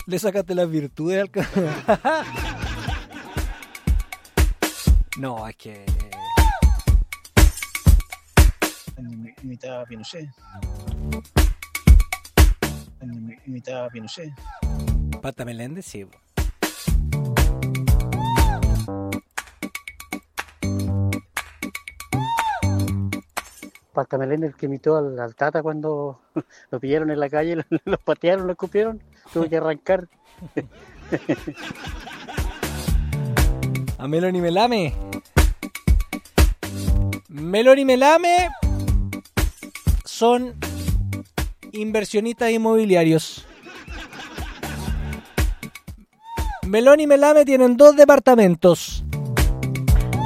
Le sacaste las virtudes al No, es que... Imitaba a Pinochet. Imitaba a Pinochet. Pata Meléndez, sí. Pata Meléndez, el que imitó al Tata cuando lo pillaron en la calle, los patearon, lo escupieron, tuvo que arrancar. A Meloni Melame. Meloni Melame son inversionistas inmobiliarios. Meloni Melame tienen 2 departamentos.